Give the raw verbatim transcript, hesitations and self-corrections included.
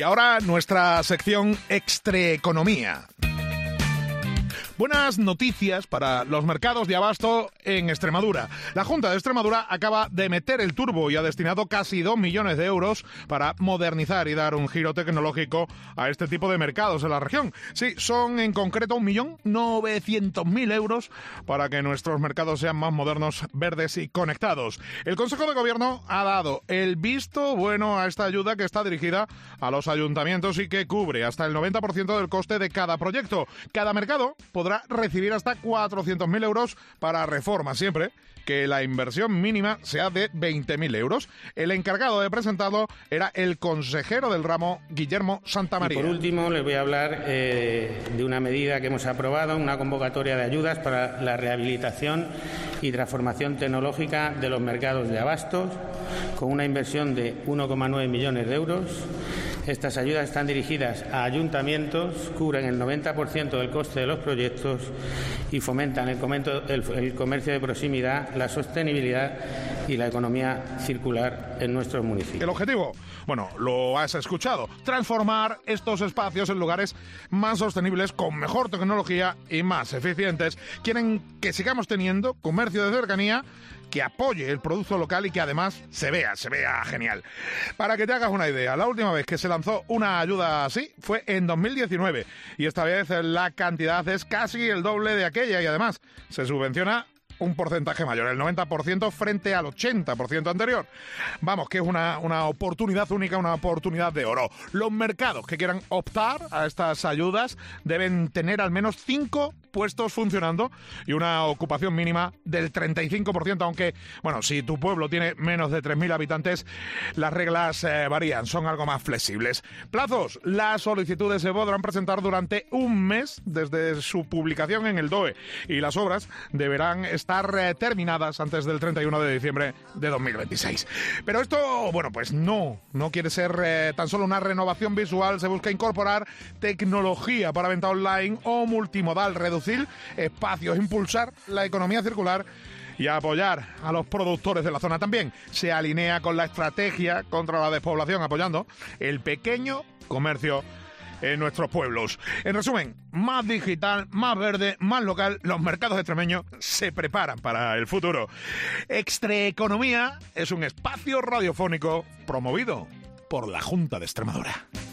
Y ahora nuestra sección Extraeconomía. Buenas noticias para los mercados de abasto en Extremadura. La Junta de Extremadura acaba de meter el turbo y ha destinado casi dos millones de euros para modernizar y dar un giro tecnológico a este tipo de mercados en la región. Sí, son en concreto un millón novecientos mil euros para que nuestros mercados sean más modernos, verdes y conectados. El Consejo de Gobierno ha dado el visto bueno a esta ayuda que está dirigida a los ayuntamientos y que cubre hasta el noventa por ciento del coste de cada proyecto. Cada mercado podrá recibir hasta cuatrocientos mil euros para reforma, siempre que la inversión mínima sea de veinte mil euros. El encargado de presentarlo era el consejero del ramo, Guillermo Santamaría. Y por último, les voy a hablar eh, de una medida que hemos aprobado, una convocatoria de ayudas para la rehabilitación y transformación tecnológica de los mercados de abastos, con una inversión de uno coma nueve millones de euros. Estas ayudas están dirigidas a ayuntamientos, cubren el noventa por ciento del coste de los proyectos y fomentan el, comento, el, el comercio de proximidad, la sostenibilidad y la economía circular en nuestros municipios. El objetivo, bueno, lo has escuchado, transformar estos espacios en lugares más sostenibles, con mejor tecnología y más eficientes. Quieren que sigamos teniendo comercio de cercanía, que apoye el producto local y que además se vea, se vea genial. Para que te hagas una idea, la última vez que se lanzó una ayuda así fue en dos mil diecinueve y esta vez la cantidad es casi el doble de aquella y además se subvenciona un porcentaje mayor, el noventa por ciento frente al ochenta por ciento anterior. Vamos, que es una, una oportunidad única, una oportunidad de oro. Los mercados que quieran optar a estas ayudas deben tener al menos cinco puestos funcionando y una ocupación mínima del treinta y cinco por ciento, aunque, bueno, si tu pueblo tiene menos de tres mil habitantes, las reglas eh, varían, son algo más flexibles. Plazos, las solicitudes se podrán presentar durante un mes desde su publicación en el D O E y las obras deberán estar eh, terminadas antes del treinta y uno de diciembre de dos mil veintiséis. Pero esto, bueno, pues no, no quiere ser eh, tan solo una renovación visual, se busca incorporar tecnología para venta online o multimodal, reducir espacios, impulsar la economía circular y apoyar a los productores de la zona. También se alinea con la estrategia contra la despoblación, apoyando el pequeño comercio en nuestros pueblos. En resumen, más digital, más verde, más local, los mercados extremeños se preparan para el futuro. Extraeconomía es un espacio radiofónico promovido por la Junta de Extremadura.